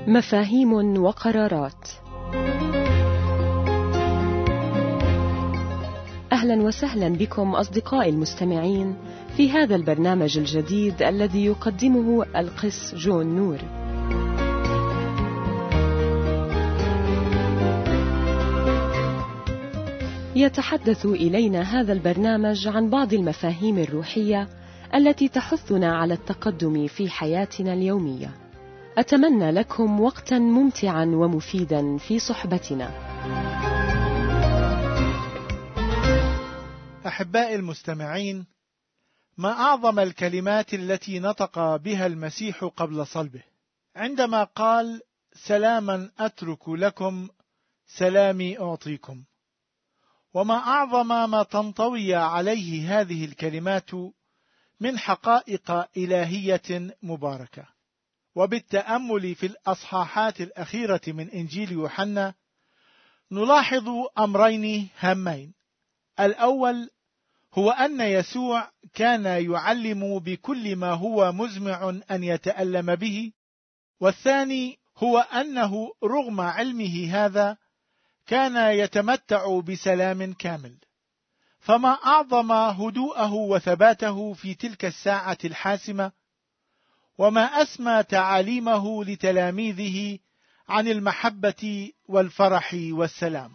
مفاهيم وقرارات. أهلا وسهلا بكم أصدقائي المستمعين في هذا البرنامج الجديد الذي يقدمه القس جون نور. يتحدث إلينا هذا البرنامج عن بعض المفاهيم الروحية التي تحثنا على التقدم في حياتنا اليومية. أتمنى لكم وقتا ممتعا ومفيدا في صحبتنا. أحبائي المستمعين، ما أعظم الكلمات التي نطق بها المسيح قبل صلبه عندما قال: سلاما أترك لكم، سلامي أعطيكم. وما أعظم ما تنطوي عليه هذه الكلمات من حقائق إلهية مباركة. وبالتأمل في الأصحاحات الأخيرة من إنجيل يوحنا نلاحظ أمرين هامين. الأول هو أن يسوع كان يعلم بكل ما هو مزمع أن يتألم به، والثاني هو أنه رغم علمه هذا كان يتمتع بسلام كامل. فما أعظم هدوءه وثباته في تلك الساعة الحاسمة، وما أسمى تعاليمه لتلاميذه عن المحبة والفرح والسلام.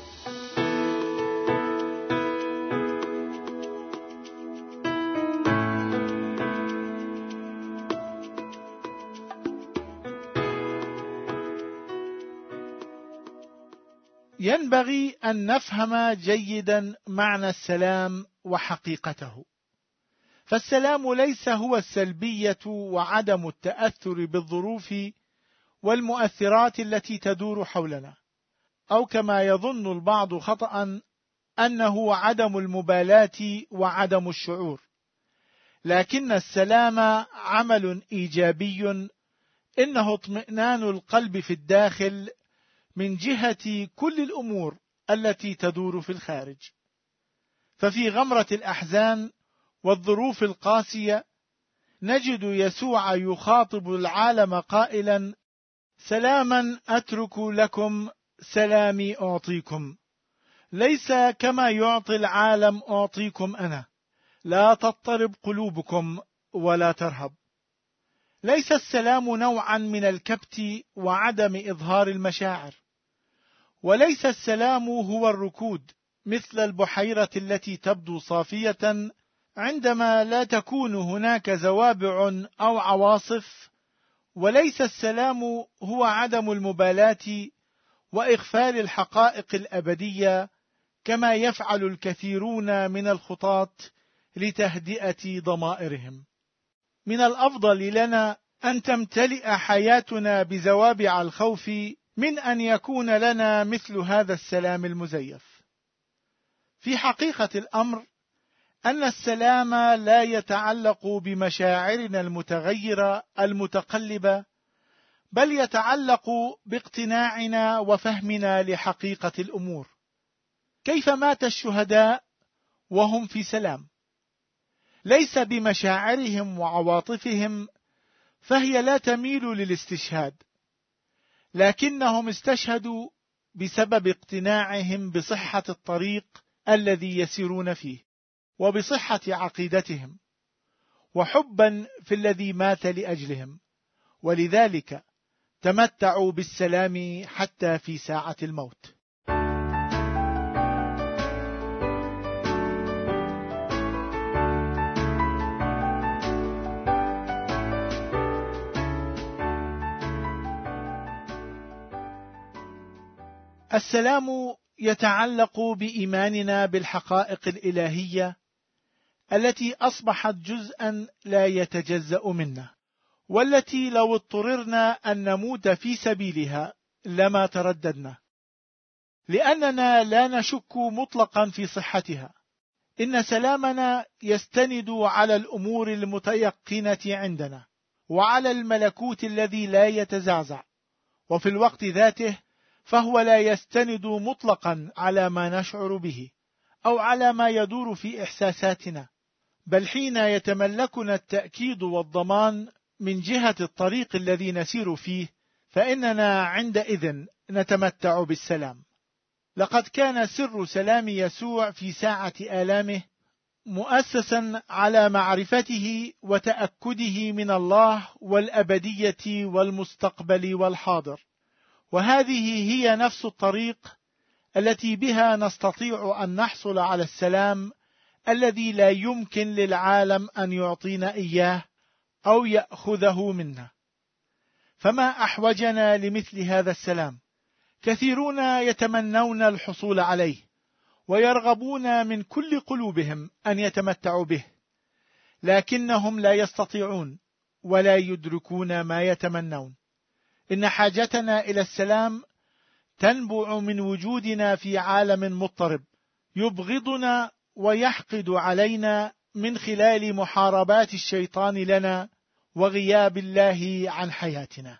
ينبغي أن نفهم جيدا معنى السلام وحقيقته. فالسلام ليس هو السلبية وعدم التأثر بالظروف والمؤثرات التي تدور حولنا، أو كما يظن البعض خطأ أنه عدم المبالاة وعدم الشعور. لكن السلام عمل إيجابي، إنه اطمئنان القلب في الداخل من جهة كل الأمور التي تدور في الخارج. ففي غمرة الأحزان والظروف القاسية نجد يسوع يخاطب العالم قائلا: سلاما أترك لكم، سلامي أعطيكم. ليس كما يعطي العالم أعطيكم أنا، لا تضطرب قلوبكم ولا ترهب. ليس السلام نوعا من الكبت وعدم إظهار المشاعر، وليس السلام هو الركود مثل البحيرة التي تبدو صافية عندما لا تكون هناك زوابع أو عواصف. وليس السلام هو عدم المبالاة وإغفال الحقائق الأبدية كما يفعل الكثيرون من الخطاة لتهدئة ضمائرهم. من الأفضل لنا أن تمتلئ حياتنا بزوابع الخوف من أن يكون لنا مثل هذا السلام المزيف. في حقيقة الأمر أن السلام لا يتعلق بمشاعرنا المتغيرة المتقلبة، بل يتعلق باقتناعنا وفهمنا لحقيقة الأمور. كيف مات الشهداء وهم في سلام؟ ليس بمشاعرهم وعواطفهم، فهي لا تميل للاستشهاد، لكنهم استشهدوا بسبب اقتناعهم بصحة الطريق الذي يسيرون فيه، وبصحة عقيدتهم، وحبا في الذي مات لأجلهم، ولذلك تمتعوا بالسلام حتى في ساعة الموت. السلام يتعلق بإيماننا بالحقائق الإلهية التي أصبحت جزءا لا يتجزأ منا، والتي لو اضطررنا أن نموت في سبيلها لما ترددنا، لأننا لا نشك مطلقا في صحتها. إن سلامنا يستند على الأمور المتيقنة عندنا، وعلى الملكوت الذي لا يتزعزع، وفي الوقت ذاته فهو لا يستند مطلقا على ما نشعر به أو على ما يدور في إحساساتنا، بل حين يتملكنا التأكيد والضمان من جهة الطريق الذي نسير فيه، فإننا عندئذ نتمتع بالسلام. لقد كان سر سلام يسوع في ساعة آلامه مؤسسا على معرفته وتأكده من الله والأبدية والمستقبل والحاضر، وهذه هي نفس الطريق التي بها نستطيع أن نحصل على السلام الذي لا يمكن للعالم أن يعطينا إياه أو يأخذه منا. فما أحوجنا لمثل هذا السلام؟ كثيرون يتمنون الحصول عليه ويرغبون من كل قلوبهم أن يتمتعوا به، لكنهم لا يستطيعون ولا يدركون ما يتمنون. إن حاجتنا إلى السلام تنبع من وجودنا في عالم مضطرب يبغضنا ويحقد علينا من خلال محاربات الشيطان لنا وغياب الله عن حياتنا.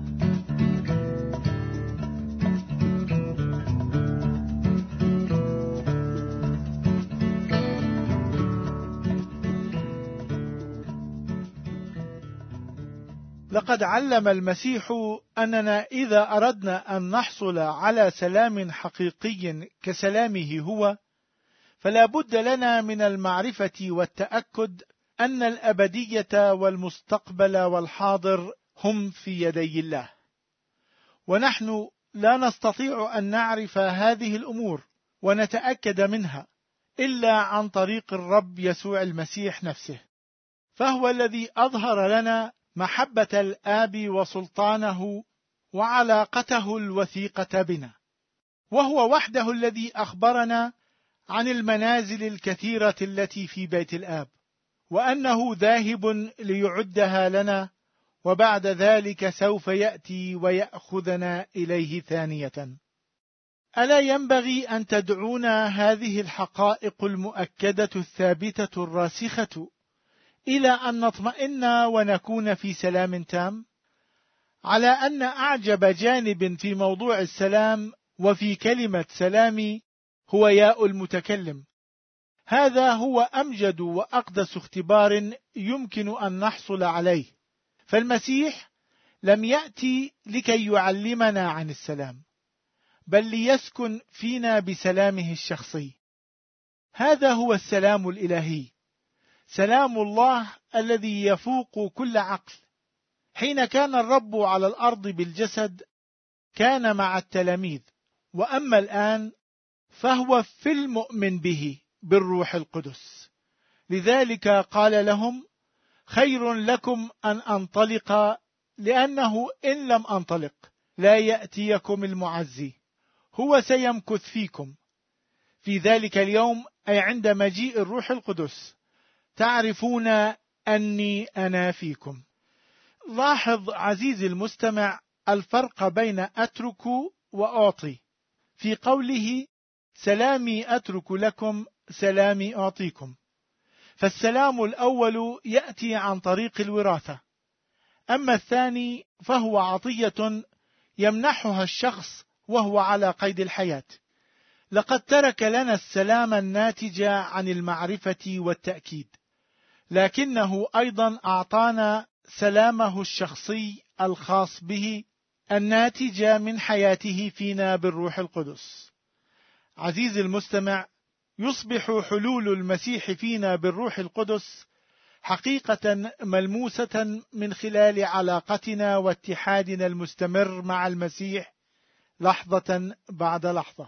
لقد علم المسيح أننا إذا أردنا أن نحصل على سلام حقيقي كسلامه هو، فلا بد لنا من المعرفة والتأكد أن الأبدية والمستقبل والحاضر هم في يدي الله، ونحن لا نستطيع أن نعرف هذه الأمور ونتأكد منها إلا عن طريق الرب يسوع المسيح نفسه، فهو الذي أظهر لنا محبة الآب وسلطانه وعلاقته الوثيقة بنا، وهو وحده الذي أخبرنا عن المنازل الكثيرة التي في بيت الآب، وأنه ذاهب ليعدها لنا، وبعد ذلك سوف يأتي ويأخذنا إليه ثانية. ألا ينبغي أن تدعونا هذه الحقائق المؤكدة الثابتة الراسخة إلى أن نطمئن ونكون في سلام تام؟ على أن أعجب جانب في موضوع السلام وفي كلمة سلامي هو ياء المتكلم. هذا هو أمجد وأقدس اختبار يمكن أن نحصل عليه، فالمسيح لم يأتي لكي يعلمنا عن السلام، بل ليسكن فينا بسلامه الشخصي. هذا هو السلام الإلهي، سلام الله الذي يفوق كل عقل. حين كان الرب على الأرض بالجسد كان مع التلاميذ، وأما الآن فهو في المؤمن به بالروح القدس. لذلك قال لهم: خير لكم أن أنطلق، لأنه إن لم أنطلق لا يأتيكم المعزي، هو سيمكث فيكم. في ذلك اليوم، أي عند مجيء الروح القدس، تعرفون أني أنا فيكم. لاحظ عزيزي المستمع الفرق بين أترك وأعطي في قوله: سلامي أترك لكم سلامي أعطيكم. فالسلام الأول يأتي عن طريق الوراثة، أما الثاني فهو عطية يمنحها الشخص وهو على قيد الحياة. لقد ترك لنا السلام الناتج عن المعرفة والتأكيد، لكنه أيضا أعطانا سلامه الشخصي الخاص به الناتج من حياته فينا بالروح القدس. عزيزي المستمع، يصبح حلول المسيح فينا بالروح القدس حقيقة ملموسة من خلال علاقتنا واتحادنا المستمر مع المسيح لحظة بعد لحظة.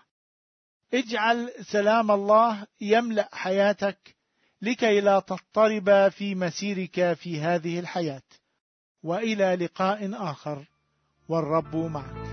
اجعل سلام الله يملأ حياتك لكي لا تضطرب في مسيرك في هذه الحياة. وإلى لقاء آخر، والرب معك.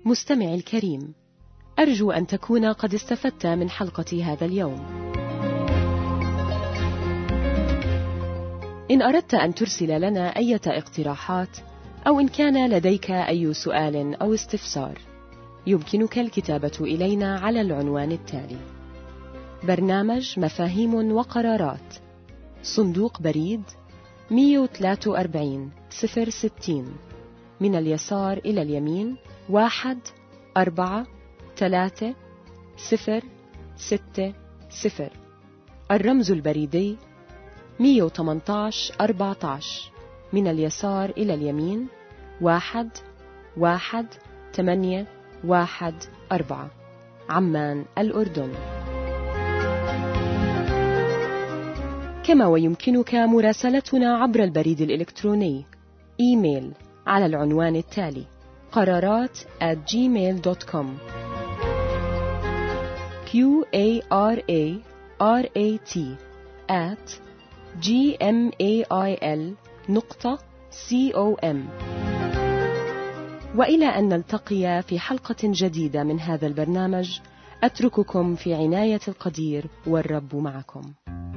مستمعي الكريم، أرجو أن تكون قد استفدت من حلقة هذا اليوم. إن أردت أن ترسل لنا أي اقتراحات أو إن كان لديك أي سؤال أو استفسار، يمكنك الكتابة إلينا على العنوان التالي: برنامج مفاهيم وقرارات، صندوق بريد 143 060، من اليسار إلى اليمين 1436060. الرمز البريدي 118 14، من اليسار إلى اليمين 11814، عمان الأردن. كما ويمكنك مراسلتنا عبر البريد الإلكتروني إيميل على العنوان التالي: قرارات@gmail.com. QARARAT@gmail.com. وإلى أن نلتقي في حلقة جديدة من هذا البرنامج، أترككم في عناية القدير والرب معكم.